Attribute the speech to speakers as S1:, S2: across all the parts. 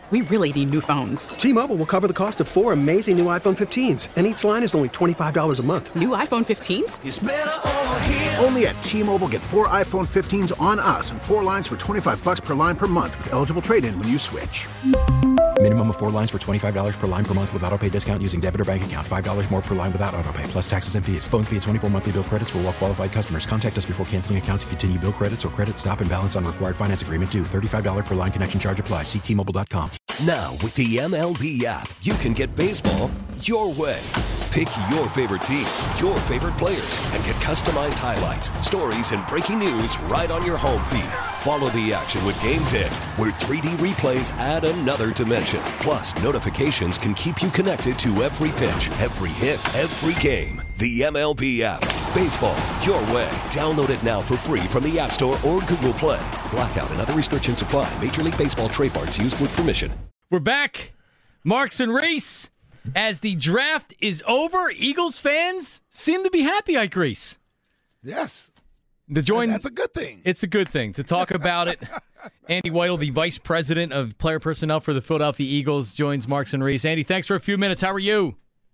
S1: We really need new phones.
S2: T-Mobile will cover the cost of 4 amazing new iPhone 15s, and each line is only $25 a month.
S1: New iPhone 15s?
S3: It's better over here.
S4: Only at T-Mobile, get 4 iPhone 15s on us and 4 lines for $25 per line per month with eligible trade-in when you switch.
S5: Minimum of 4 lines for $25 per line per month with autopay discount using debit or bank account. $5 more per line without autopay, plus taxes and fees. Phone fee at 24 monthly bill credits for well-qualified customers. Contact us before canceling account to continue bill credits or credit stop and balance on required finance agreement due. $35 per line connection charge applies. See T-Mobile.com.
S6: Now, with the MLB app, you can get baseball your way. Pick your favorite team, your favorite players, and get customized highlights, stories, and breaking news right on your home feed. Follow the action with Game Day, where 3D replays add another dimension. Plus, notifications can keep you connected to every pitch, every hit, every game. The MLB app. Baseball your way. Download it now for free from the App Store or Google Play. Blackout and other restrictions apply. Major League Baseball trademarks used with permission.
S7: We're back. Marks and Reese. As the draft is over, Eagles fans seem to be happy, Ike Reese.
S8: Yes.
S7: That's
S8: a good thing.
S7: It's a good thing. To talk about it, Andy Whittle, the Vice President of Player Personnel for the Philadelphia Eagles, joins Marks and Reese. Andy, thanks for a few minutes. How are you?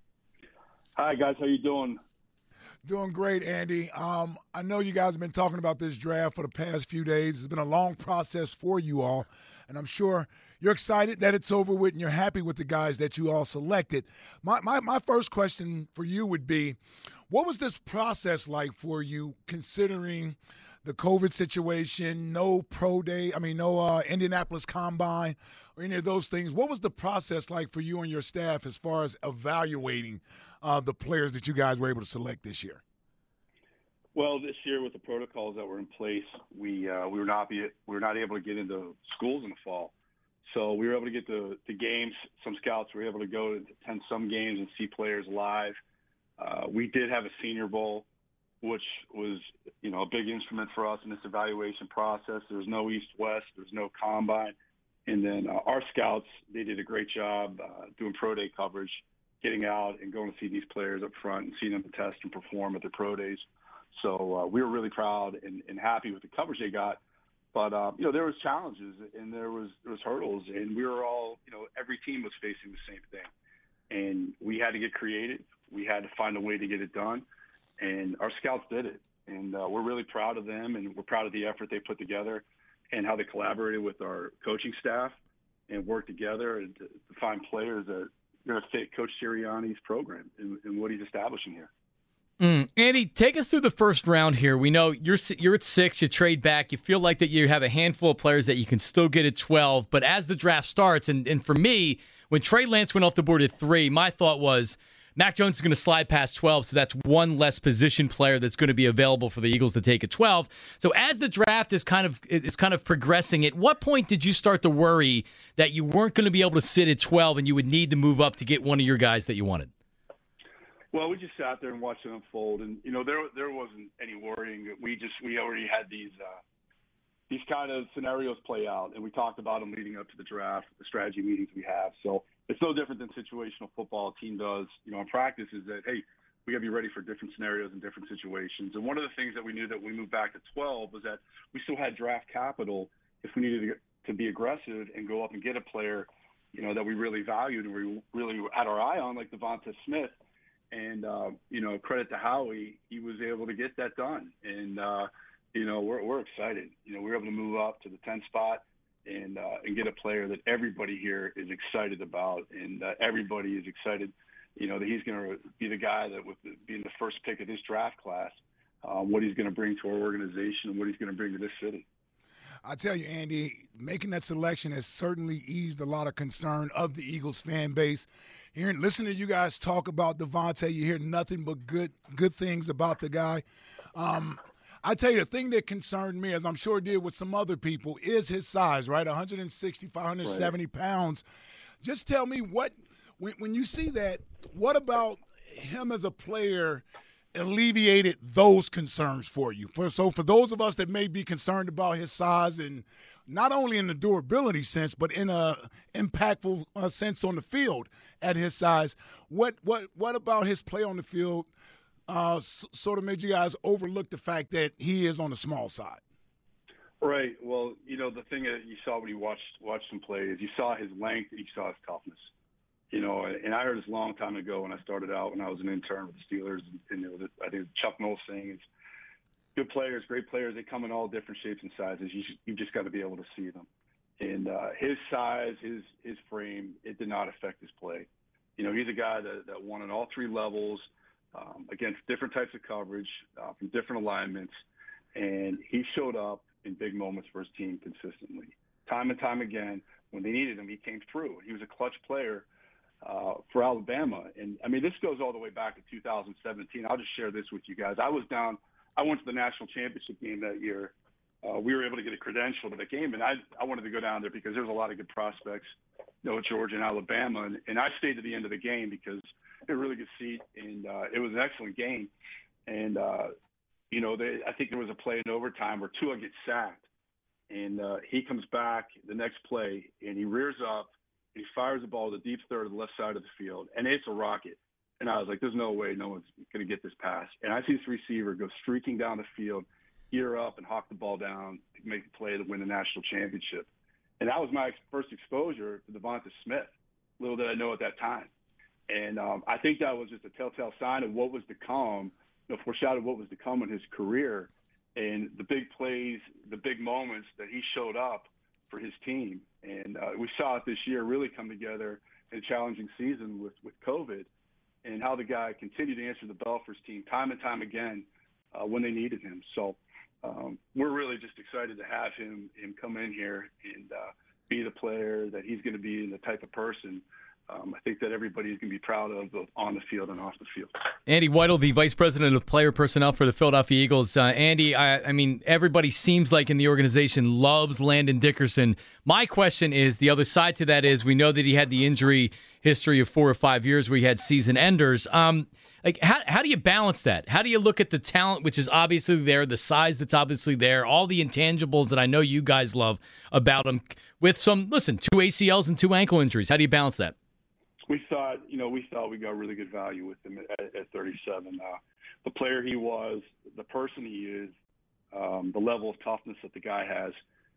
S9: Hi, guys. How you doing?
S8: Doing great, Andy. I know you guys have been talking about this draft for the past few days. It's been a long process for you all, and I'm sure you're excited that it's over with and you're happy with the guys that you all selected. My first question for you would be, what was this process like for you, considering the COVID situation, no pro day, no Indianapolis Combine or any of those things? What was the process like for you and your staff as far as evaluating the players that you guys were able to select this year?
S9: Well, this year with the protocols that were in place, we were not able to get into schools in the fall. So we were able to get to games. Some scouts were able to go to attend some games and see players live. We did have a Senior Bowl, which was, a big instrument for us in this evaluation process. There was no East-West. There was no Combine. And then our scouts, they did a great job doing pro day coverage, getting out and going to see these players up front and seeing them test and perform at their pro days. So we were really proud and happy with the coverage they got. But, there was challenges and there was hurdles, and we were all, every team was facing the same thing. And we had to get creative. We had to find a way to get it done, and our scouts did it. And we're really proud of them, and we're proud of the effort they put together and how they collaborated with our coaching staff and worked together to find players that are going to fit Coach Sirianni's program and what he's establishing here.
S7: Andy, take us through the first round here. We know you're at 6, you trade back, you feel like that you have a handful of players that you can still get at 12, but as the draft starts, and for me, when Trey Lance went off the board at 3, my thought was Mac Jones is going to slide past 12, so that's one less position player that's going to be available for the Eagles to take at 12. So as the draft is kind of progressing, at what point did you start to worry that you weren't going to be able to sit at 12 and you would need to move up to get one of your guys that you wanted?
S9: Well, we just sat there and watched it unfold, and there wasn't any worrying. We already had these kind of scenarios play out, and we talked about them leading up to the draft, the strategy meetings we have. So it's no different than situational football a team does, in practice. Is that hey, we got to be ready for different scenarios and different situations. And one of the things that we knew that we moved back to 12 was that we still had draft capital if we needed to be aggressive and go up and get a player, that we really valued and we really had our eye on, like Devonta Smith. And, credit to Howie, he was able to get that done. And, we're excited. We were able to move up to the 10th spot and get a player that everybody here is excited about. And everybody is excited, that he's going to be the guy that with being the first pick of this draft class, what he's going to bring to our organization and what he's going to bring to this city.
S8: I tell you, Andy, making that selection has certainly eased a lot of concern of the Eagles fan base. Listening to you guys talk about Devonta, you hear nothing but good things about the guy. I tell you, the thing that concerned me, as I'm sure it did with some other people, is his size, right? 165, 170 pounds. Just tell me when you see that, what about him as a player alleviated those concerns for you? So for those of us that may be concerned about his size, and not only in the durability sense, but in a impactful sense on the field at his size, what about his play on the field sort of made you guys overlook the fact that he is on the small side?
S9: Right. Well, the thing that you saw when you watched him play is you saw his length and you saw his toughness. And I heard this a long time ago when I started out when I was an intern with the Steelers, and it was, I think Chuck Noll saying is, good players, great players, they come in all different shapes and sizes. You just got to be able to see them. And his size, his frame, it did not affect his play. He's a guy that won at all three levels against different types of coverage from different alignments, and he showed up in big moments for his team consistently. Time and time again, when they needed him, he came through. He was a clutch player for Alabama. And, this goes all the way back to 2017. I'll just share this with you guys. I went to the national championship game that year. We were able to get a credential to the game, and I wanted to go down there because there was a lot of good prospects, Georgia and Alabama. And I stayed to the end of the game because it was a really good seat, and it was an excellent game. And, I think there was a play in overtime where Tua gets sacked, and he comes back the next play, and he rears up, and he fires the ball to the deep third of the left side of the field, and it's a rocket. And I was like, there's no way no one's going to get this pass. And I see this receiver go streaking down the field, gear up, and hawk the ball down to make the play to win the national championship. And that was my first exposure to Devonta Smith. Little did I know at that time. And I think that was just a telltale sign of what was to come, foreshadowed what was to come in his career, and the big plays, the big moments that he showed up for his team. And we saw it this year really come together in a challenging season with COVID, and how the guy continued to answer the bell for his team time and time again when they needed him. So we're really just excited to have him come in here and be the player that he's going to be and the type of person I think that everybody's going to be proud of both on the field and off the field.
S7: Andy Weidel, the Vice President of Player Personnel for the Philadelphia Eagles. Andy, I mean, everybody seems like in the organization loves Landon Dickerson. My question is, the other side to that is, we know that he had the injury history of 4 or 5 years where he had season enders. How do you balance that? How do you look at the talent, which is obviously there, the size that's obviously there, all the intangibles that I know you guys love about him, with some, 2 ACLs and 2 ankle injuries? How do you balance that?
S9: We thought we got really good value with him at 37. The player he was, the person he is, the level of toughness that the guy has,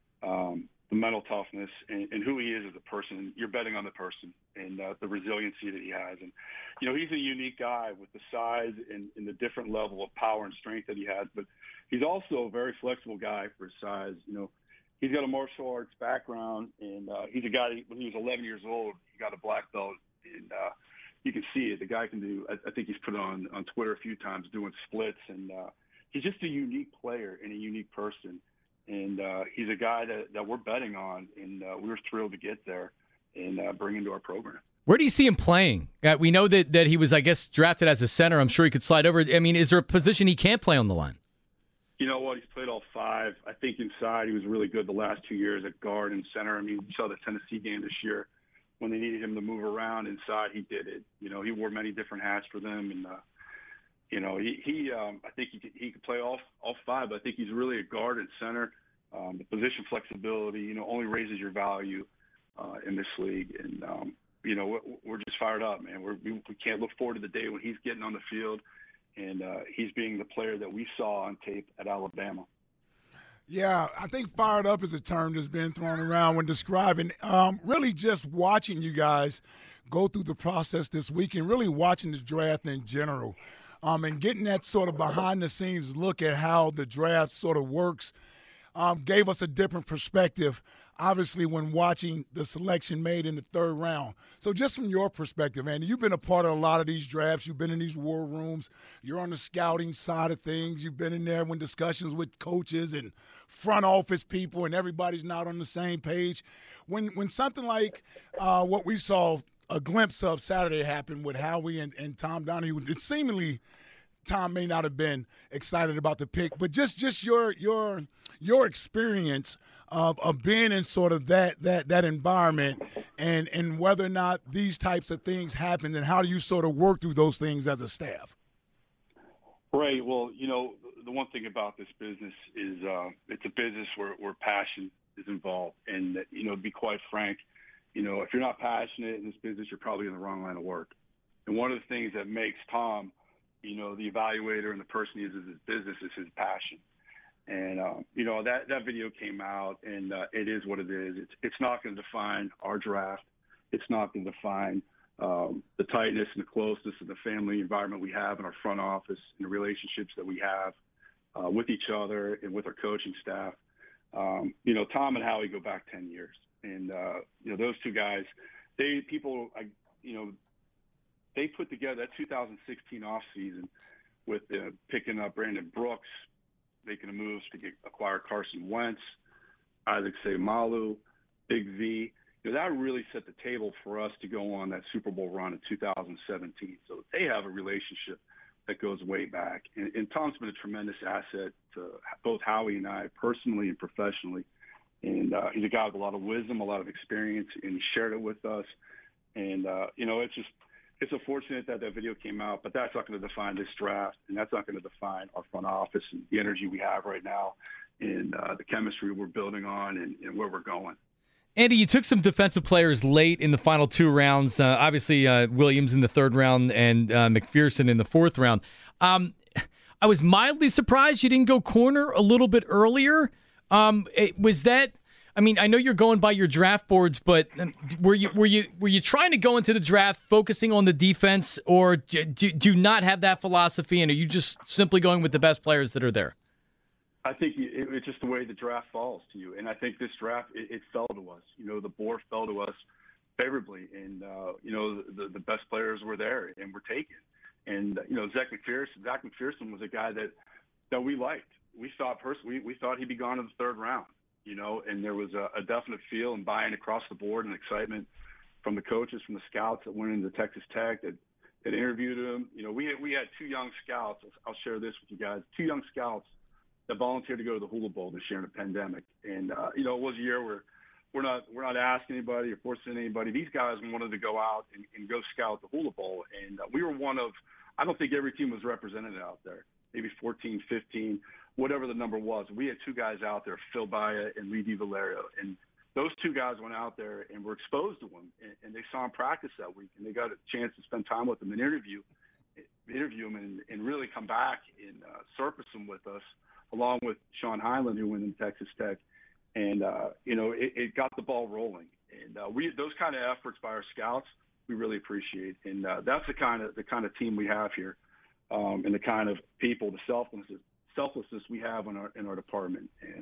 S9: the mental toughness, and who he is as a person. You're betting on the person and the resiliency that he has. And, he's a unique guy with the size and the different level of power and strength that he has. But he's also a very flexible guy for his size. He's got a martial arts background, and he's a guy, when he was 11 years old, he got a black belt. And you can see it. The guy can do, I think he's put it on Twitter a few times, doing splits. And he's just a unique player and a unique person. And he's a guy that we're betting on, and we were thrilled to get there and bring into our program.
S7: Where do you see him playing? We know that he was, I guess, drafted as a center. I'm sure he could slide over. I mean, is there a position he can't play on the line?
S9: You know what? He's played all 5. I think inside he was really good the last 2 years at guard and center. I mean, we saw the Tennessee game this year. When they needed him to move around inside, he did it. He wore many different hats for them, and I think he could play all 5. But I think he's really a guard and center. The position flexibility, only raises your value in this league, and we're just fired up, man. We can't look forward to the day when he's getting on the field, and he's being the player that we saw on tape at Alabama.
S8: Yeah, I think fired up is a term that's been thrown around when describing really just watching you guys go through the process this week and really watching the draft in general and getting that sort of behind-the-scenes look at how the draft sort of works gave us a different perspective, obviously, when watching the selection made in the 3rd round. So just from your perspective, Andy, you've been a part of a lot of these drafts. You've been in these war rooms. You're on the scouting side of things. You've been in there when discussions with coaches and front office people and everybody's not on the same page. When something like what we saw a glimpse of Saturday happened with Howie and Tom Donahue, it seemingly Tom may not have been excited about the pick, but just your experience of being in sort of that environment and whether or not these types of things happen, and how do you sort of work through those things as a staff?
S9: Right. Well, the one thing about this business is it's a business where passion is involved. And, to be quite frank, if you're not passionate in this business, you're probably in the wrong line of work. And one of the things that makes Tom, the evaluator and the person he is in his business is his passion. And that video came out, and it is what it is. It's not going to define our draft. It's not going to define the tightness and the closeness and the family environment we have in our front office and the relationships that we have with each other and with our coaching staff. Tom and Howie go back 10 years, and those two guys, they put together that 2016 offseason with picking up Brandon Brooks, making a move to acquire Carson Wentz, Isaac Seumalo, Big V. That really set the table for us to go on that Super Bowl run in 2017. So they have a relationship that goes way back. And Tom's been a tremendous asset to both Howie and I, personally and professionally. And he's a guy with a lot of wisdom, a lot of experience, and he shared it with us. And, it's unfortunate that video came out, but that's not going to define this draft, and that's not going to define our front office and the energy we have right now and the chemistry we're building on and where we're going.
S7: Andy, you took some defensive players late in the final two rounds, obviously Williams in the third round and McPherson in the fourth round. I was mildly surprised you didn't go corner a little bit earlier. Was that... I mean, I know you're going by your draft boards, but were you trying to go into the draft focusing on the defense, or do you not have that philosophy, and are you just simply going with the best players that are there?
S9: I think it's just the way the draft falls to you, and I think this draft it fell to us. The board fell to us favorably, and the best players were there and were taken. And Zach McPherson was a guy that we liked. We thought he'd be gone in the third round. And there was a definite feel and buy-in across the board and excitement from the coaches, from the scouts that went into Texas Tech that interviewed him. We had two young scouts. I'll share this with you guys. Two young scouts that volunteered to go to the Hula Bowl this year in a pandemic. And, it was a year where we're not asking anybody or forcing anybody. These guys wanted to go out and go scout the Hula Bowl. And we were one of, I don't think every team was represented out there, maybe 14, 15, whatever the number was. We had two guys out there, Phil Baya and Lee DiValerio. And those two guys went out there and were exposed to him, and they saw him practice that week, and they got a chance to spend time with him and interview him and really come back and surface him with us, along with Sean Highland, who went into Texas Tech. And, it got the ball rolling. And those kind of efforts by our scouts, we really appreciate. And that's the kind of team we have here, and the kind of people, the selflessness we have in our department. And,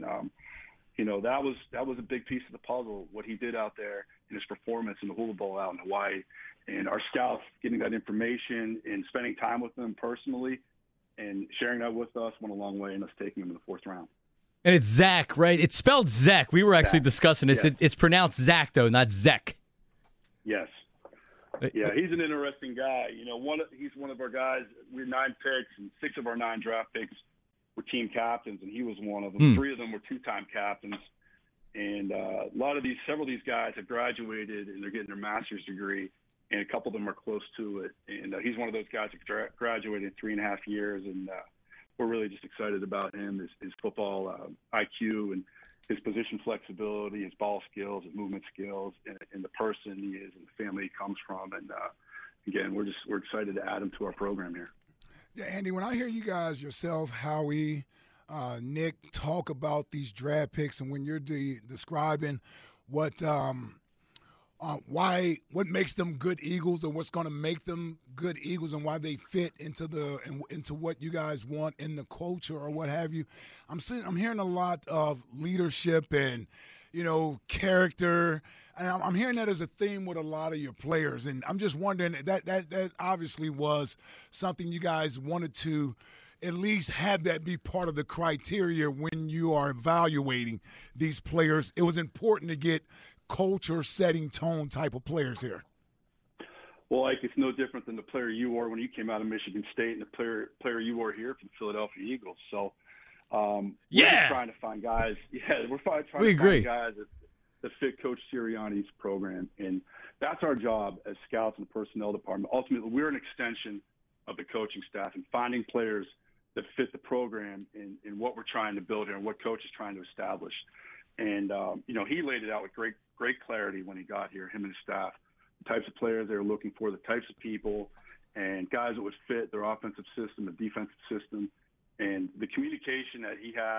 S9: that was a big piece of the puzzle, what he did out there in his performance in the Hula Bowl out in Hawaii. And our scouts getting that information and spending time with them personally and sharing that with us went a long way in us taking him in the fourth round.
S7: And it's Zach, right? It's spelled Zach. We were actually discussing this.
S9: Yes.
S7: It's pronounced Zach, though, not Zek.
S9: Yes. Yeah, he's an interesting guy. He's one of our guys. We're 9 picks, and 6 of our 9 draft picks were team captains, and he was one of them. 3 of them were 2-time captains. And several of these guys have graduated, and they're getting their master's degree, and a couple of them are close to it. And he's one of those guys that graduated in 3.5 years, and we're really just excited about him, his football IQ and his position flexibility, his ball skills, his movement skills, and the person he is and the family he comes from. And again, we're excited to add him to our program here.
S8: Yeah, Andy, when I hear you guys, yourself, Howie, Nick, talk about these draft picks, and when you're describing what makes them good Eagles and what's going to make them good Eagles and why they fit into what you guys want in the culture or what have you, I'm hearing a lot of leadership and character, and I'm hearing that as a theme with a lot of your players. And I'm just wondering, that obviously was something you guys wanted to at least have that be part of the criteria when you are evaluating these players. It was important to get culture setting tone type of players here.
S9: Well, it's no different than the player you were when you came out of Michigan State and the player you were here for the Philadelphia Eagles. So we're just trying to find guys. Yeah, we're trying to find guys that fit Coach Sirianni's program. And that's our job as scouts in the personnel department. Ultimately, we're an extension of the coaching staff and finding players that fit the program and what we're trying to build here and what Coach is trying to establish. And, he laid it out with great clarity when he got here, him and his staff, the types of players they were looking for, the types of people, and guys that would fit their offensive system, the defensive system. And the communication that he had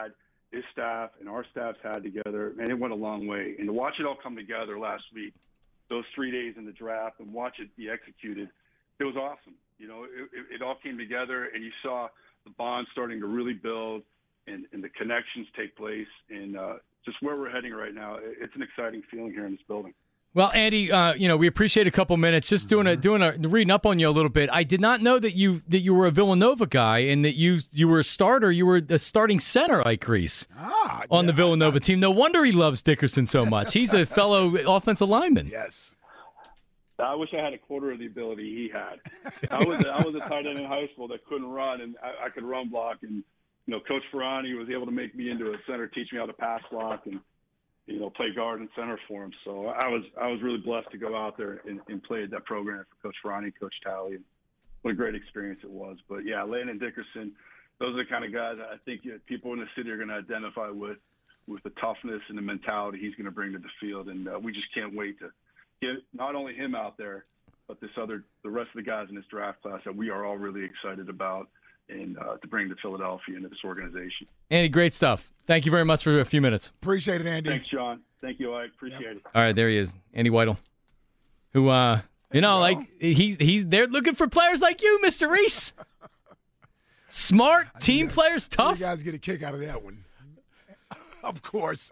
S9: his staff and our staffs had together, and it went a long way. And to watch it all come together last week, those 3 days in the draft, and watch it be executed, it was awesome. It all came together, and you saw the bond starting to really build and the connections take place. And just where we're heading right now, it's an exciting feeling here in this building.
S7: Well, Andy, we appreciate a couple minutes. Just reading up on you a little bit. I did not know that you were a Villanova guy and that you were a starter. You were the starting center, like Reese, on the Villanova team. No wonder he loves Dickerson so much. He's a fellow offensive lineman.
S8: Yes.
S9: I wish I had a quarter of the ability he had. I was a tight end in high school that couldn't run, and I could run block. And Coach Ferrani was able to make me into a center, teach me how to pass block, and play guard and center for him. So I was really blessed to go out there and play at that program for Coach Ferrani, Coach Talley. And what a great experience it was. But yeah, Landon Dickerson, those are the kind of guys I think people in the city are going to identify with the toughness and the mentality he's going to bring to the field. And we just can't wait to get not only him out there, but the rest of the guys in this draft class that we are all really excited about and to bring to Philadelphia into this organization.
S7: Andy, great stuff. Thank you very much for a few minutes.
S8: Appreciate it, Andy.
S9: Thanks, John. Thank you, Ike. Appreciate it.
S7: All right, there he is, Andy Weidel, who, they're looking for players like you, Mr. Reese. Smart, team players, tough.
S8: You guys get a kick out of that one. Of course.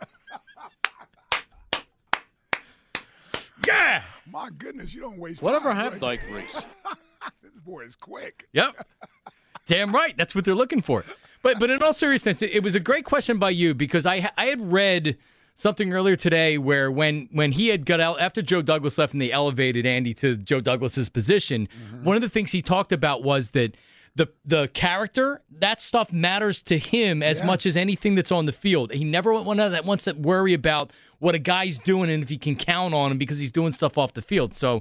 S7: Yeah.
S8: My goodness, you don't waste
S3: Whatever
S8: time.
S3: happened, like Reese?
S8: This boy is quick.
S7: Yep. Damn right. That's what they're looking for. But in all seriousness, it was a great question by you because I had read something earlier today where when he had got out after Joe Douglas left and they elevated Andy to Joe Douglas's position, one of the things he talked about was that the character, that stuff matters to him as much as anything that's on the field. He never wants to worry about what a guy's doing and if he can count on him because he's doing stuff off the field. So,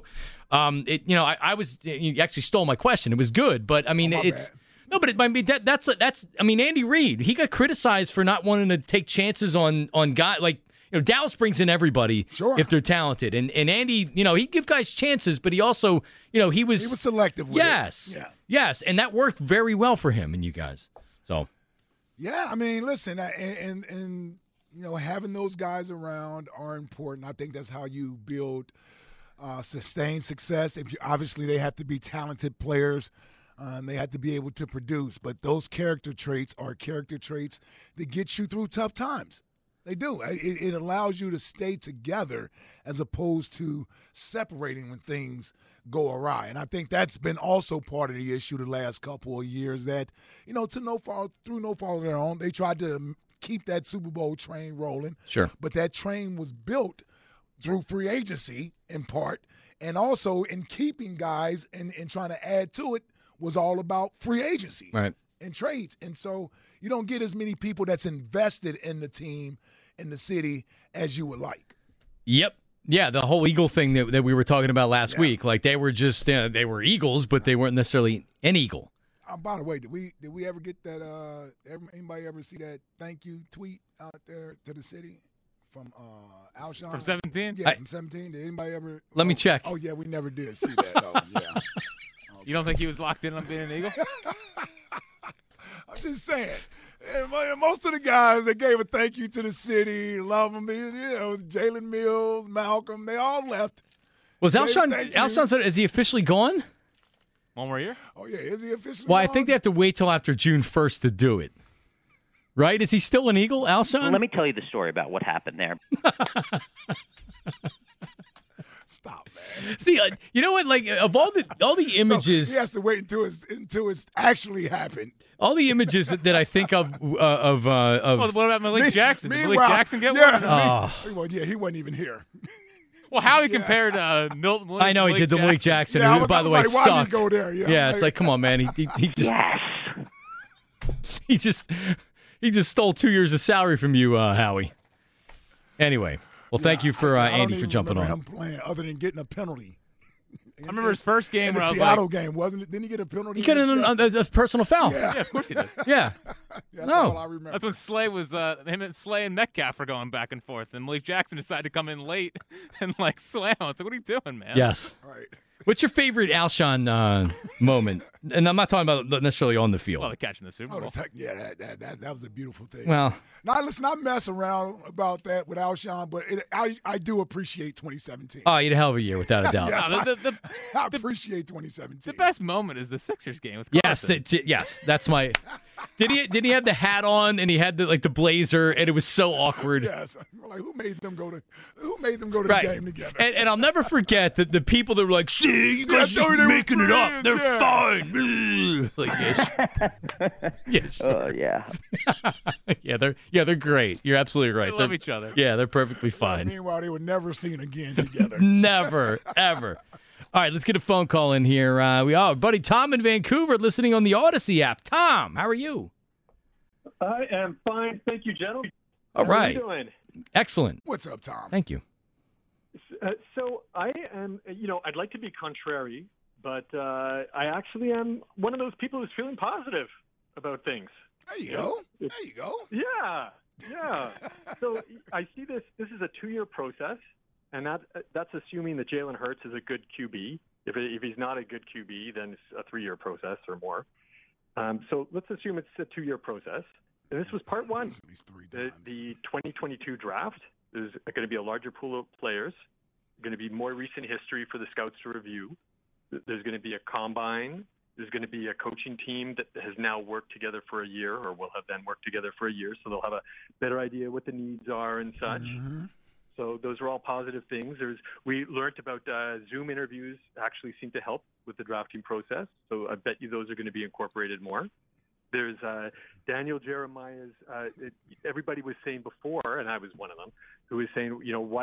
S7: you actually stole my question. It was good, but I mean, Andy Reid, he got criticized for not wanting to take chances on guys like. Dallas brings in everybody if they're talented. And Andy, he'd give guys chances, but he also, he was
S8: selective with
S7: it. Yes, and that worked very well for him and you guys. So,
S8: yeah, I mean, listen, and having those guys around are important. I think that's how you build sustained success. Obviously, they have to be talented players. And they have to be able to produce. But those character traits are character traits that get you through tough times. They do. It allows you to stay together as opposed to separating when things go awry. And I think that's been also part of the issue the last couple of years that, through no fault of their own, they tried to keep that Super Bowl train rolling.
S7: Sure.
S8: But that train was built through free agency in part, and also in keeping guys and trying to add to it was all about free agency and trades. And so you don't get as many people that's invested in the team, in the city, as you would like.
S7: Yep. Yeah, the whole Eagle thing that we were talking about last week, like they were just they were Eagles, but they weren't necessarily an Eagle.
S8: By the way, did we ever get that? Anybody ever see that thank you tweet out there to the city from Alshon?
S3: From 17?
S8: Yeah, from 17. Did anybody ever?
S7: Let me check.
S8: Oh yeah, we never did see that. Oh yeah. Okay.
S3: You don't think he was locked in on being an Eagle?
S8: I'm just saying. And most of the guys that gave a thank you to the city, love them, Jalen Mills, Malcolm, they all left.
S7: Was Alshon, is he officially gone?
S3: One more year?
S8: Oh, yeah. Is he officially
S7: Well,
S8: gone?
S7: I think they have to wait till after June 1st to do it. Right? Is he still an Eagle, Alshon?
S10: Well, let me tell you the story about what happened there.
S8: Stop, man.
S7: See, you know what? Like of all the images,
S8: so he has to wait until it's actually happened.
S7: All the images that I think of.
S3: Well, what about Malik Jackson? Did Malik Jackson get
S8: one? Yeah, he wasn't even here.
S3: Well, how he compared Milton Williams.
S7: I know he did the Malik Jackson,
S8: yeah,
S7: who, by the way,
S8: like, why
S7: sucked.
S8: Did he go there?
S7: Yeah, it's like, come on, man. He just he just stole 2 years of salary from you, Howie. Anyway. Well, thank you for Andy for jumping on.
S8: Him playing other than getting a penalty.
S3: I remember his first game
S8: when
S3: I was
S8: Seattle game, wasn't it? Didn't he get a penalty?
S7: He got a personal foul.
S8: Yeah.
S3: Yeah, of course he did.
S7: Yeah.
S8: That's all I remember.
S3: That's when Slay was him and Slay and Metcalf were going back and forth, and Malik Jackson decided to come in late and slam. It's like, what are you doing, man?
S7: Yes.
S8: Right.
S7: What's your favorite Alshon moment? And I'm not talking about necessarily on the field.
S3: Well, the catch in the Super Bowl.
S8: That was a beautiful thing.
S7: Well,
S8: now listen, I mess around about that with Alshon, but I do appreciate 2017.
S7: Oh, you had a hell of a year, without a doubt.
S8: Yes, I appreciate 2017.
S3: The best moment is the Sixers game with
S7: Yes,
S3: Carson.
S7: yes, that's my. Did he have the hat on and he had the blazer and it was so awkward?
S8: Yes, like who made them go to
S7: Right.
S8: the game together?
S7: And I'll never forget the people that were like, "See, you guys are just making it up. They're fine." Like, yes.
S10: Oh yeah.
S7: they're great. You're absolutely right.
S3: They love each other.
S7: Yeah, they're perfectly fine.
S8: Meanwhile, they were never seen again together.
S7: Never, ever. All right, let's get a phone call in here. We are buddy Tom in Vancouver, listening on the Odyssey app. Tom, how are you?
S11: I am fine, thank you, gentlemen.
S7: All right.
S11: How are you doing?
S7: Excellent.
S8: What's up, Tom?
S7: Thank you.
S11: So I am, I'd like to be contrary, but I actually am one of those people who's feeling positive about things.
S8: There you go. There you go.
S11: Yeah. So I see this is a 2-year process, and that's assuming that Jalen Hurts is a good QB. If he's not a good QB, then it's a 3-year process or more. So let's assume it's a 2-year process. And this was part one. The 2022 draft. There's going to be a larger pool of players, going to be more recent history for the scouts to review. There's going to be a combine. There's going to be a coaching team that has now worked together for a year, or will have then worked together for a year, so they'll have a better idea what the needs are and such. Mm-hmm. So those are all positive things. We learned about Zoom interviews actually seem to help with the drafting process, so I bet you those are going to be incorporated more. There's Daniel Jeremiah's, everybody was saying before, and I was one of them, who was saying,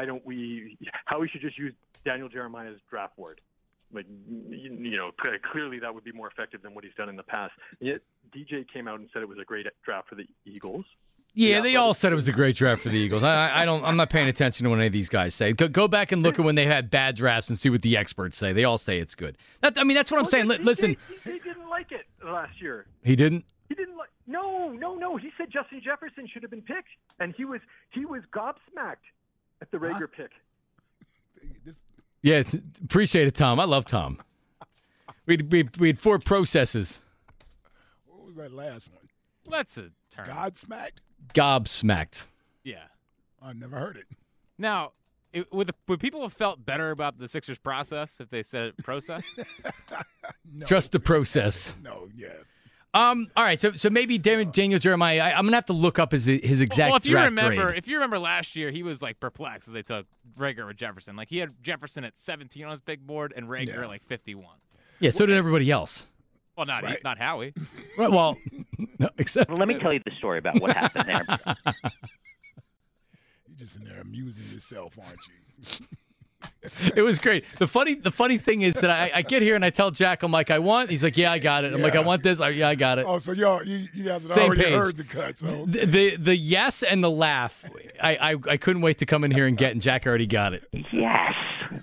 S11: how we should just use Daniel Jeremiah's draft board. Like, clearly that would be more effective than what he's done in the past. And yet DJ came out and said it was a great draft for the Eagles.
S7: Yeah, they all said it was a great draft for the Eagles. I'm not paying attention to what any of these guys say. Go back and look at when they had bad drafts and see what the experts say. They all say it's good. That's what I'm saying. Listen,
S11: he didn't like it last year.
S7: He didn't.
S11: He didn't like. No. He said Justin Jefferson should have been picked, and he was gobsmacked at the Rager pick.
S7: Yeah, appreciate it, Tom. I love Tom. We had 4 processes.
S8: What was that last one?
S3: Well, that's a term.
S7: Gobsmacked.
S3: Yeah.
S8: I never heard it.
S3: Now, would people have felt better about the Sixers process if they said process?
S7: No. Trust the process.
S8: No, yeah.
S7: All right, so maybe Daniel Jeremiah. I'm gonna have to look up his exact draft grade.
S3: If you remember last year, he was like perplexed that they took Rager with Jefferson. Like he had Jefferson at 17 on his big board and Rager at like 51.
S7: Yeah, so did everybody else.
S3: Well, not Howie.
S7: Right, well, no, except.
S10: Well, let me tell you the story about what happened there.
S8: You're just in there amusing yourself, aren't you?
S7: It was great. The funny thing is that I get here and I tell Jack, I'm like, I want. He's like, yeah, I got it. I'm like, I want this. Yeah, I got it.
S8: Oh, so you guys had already heard the cut. So
S7: the yes and the laugh, I couldn't wait to come in here and get, and Jack already got it.
S10: Yes.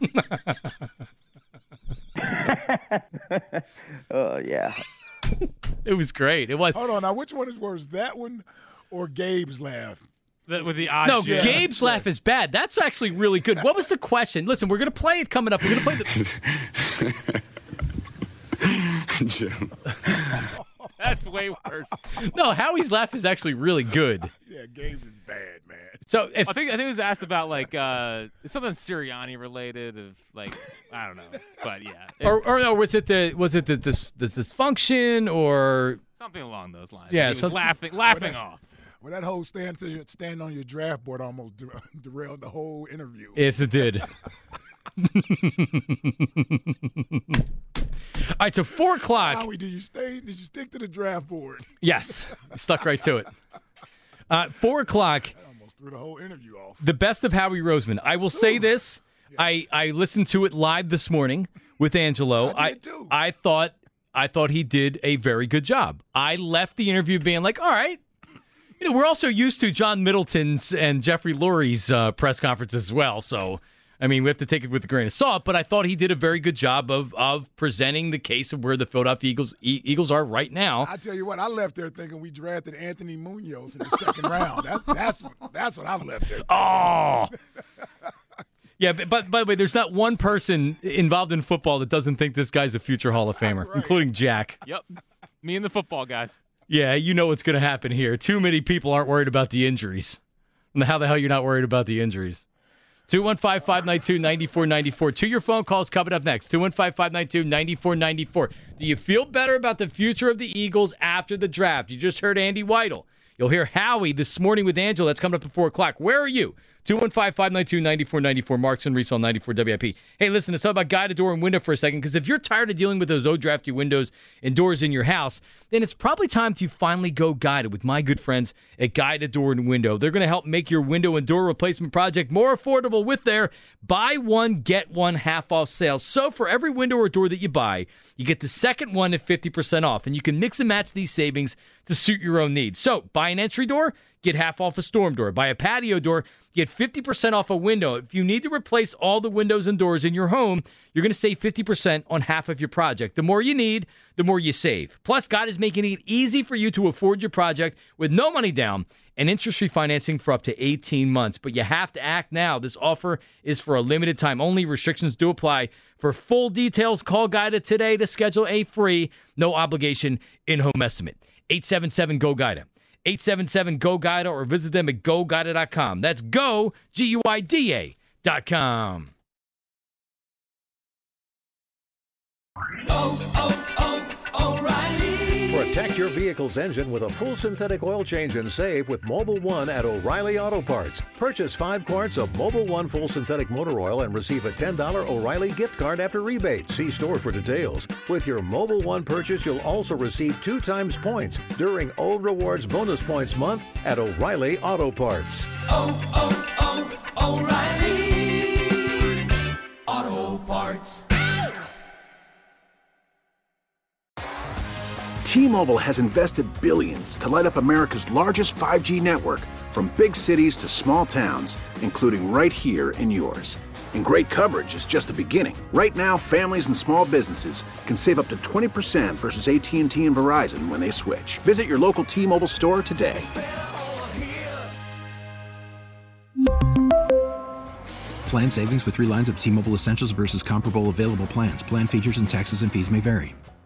S10: Oh yeah.
S7: It was great. It was.
S8: Hold on, now which one is worse, that one or Gabe's laugh?
S3: With the odds.
S7: No, Gabe's laugh is bad. That's actually really good. What was the question? Listen, we're going to play it coming up. We're going to play the...
S12: Jim.
S3: That's way worse.
S7: No, Howie's laugh is actually really good.
S8: Yeah, Gabe's is bad, man.
S7: So
S3: I think it was asked about like something Sirianni related of like I don't know, but yeah.
S7: Or no, was it the dysfunction or
S3: something along those lines?
S7: Yeah,
S3: he was laughing off.
S8: Well, that whole stand on your draft board almost derailed the whole interview.
S7: Yes, it did. All right, so 4 o'clock.
S8: Howie, did you stick to the draft board?
S7: Yes, stuck right to it. 4 o'clock.
S8: I almost threw the whole interview off.
S7: The best of Howie Roseman. I will say this. Yes. I listened to it live this morning with Angelo.
S8: I did too.
S7: I thought he did a very good job. I left the interview being like, all right. We're also used to John Middleton's and Jeffrey Lurie's press conferences as well. So, I mean, we have to take it with a grain of salt. But I thought he did a very good job of presenting the case of where the Philadelphia Eagles are right now.
S8: I tell you what, I left there thinking we drafted Anthony Munoz in the second round. That's what I left there thinking.
S7: Oh! Yeah, but by the way, there's not one person involved in football that doesn't think this guy's a future Hall of Famer, including Jack.
S3: Yep. Me and the football guys.
S7: Yeah, you know what's going to happen here. Too many people aren't worried about the injuries. And how the hell you're not worried about the injuries? 215-592-9494. To your phone calls coming up next. 215-592-9494. Do you feel better about the future of the Eagles after the draft? You just heard Andy Weidel. You'll hear Howie this morning with Angela. That's coming up at 4 o'clock. Where are you? 215-592-9494. Marks and Reese on 94 WIP. Hey, listen, let's talk about guided door and window for a second, because if you're tired of dealing with those O-drafty windows and doors in your house, then it's probably time to finally go guided with my good friends at Guided Door and Window. They're going to help make your window and door replacement project more affordable with their buy one, get one half off sales. So for every window or door that you buy, you get the second one at 50% off, and you can mix and match these savings to suit your own needs. So buy an entry door, get half off a storm door. Buy a patio door, get 50% off a window. If you need to replace all the windows and doors in your home, you're going to save 50% on half of your project. The more you need, the more you save. Plus, God is making it easy for you to afford your project with no money down and interest-free financing for up to 18 months. But you have to act now. This offer is for a limited time only. Restrictions do apply. For full details, call Guida today to schedule a free, no obligation in-home estimate. 877-GO-GUIDA. 877-GO-GUIDA, or visit them at GoGuida.com. That's go, GUIDA.com.
S12: O'Reilly. Protect your vehicle's engine with a full synthetic oil change and save with Mobil 1 at O'Reilly Auto Parts. Purchase 5 quarts of Mobil 1 full synthetic motor oil and receive a $10 O'Reilly gift card after rebate. See store for details. With your Mobil 1 purchase, you'll also receive 2 times points during O Rewards Bonus Points Month at O'Reilly Auto Parts.
S13: O'Reilly Auto Parts.
S4: T-Mobile has invested billions to light up America's largest 5G network, from big cities to small towns, including right here in yours. And great coverage is just the beginning. Right now, families and small businesses can save up to 20% versus AT&T and Verizon when they switch. Visit your local T-Mobile store today.
S5: Plan savings with 3 lines of T-Mobile Essentials versus comparable available plans. Plan features and taxes and fees may vary.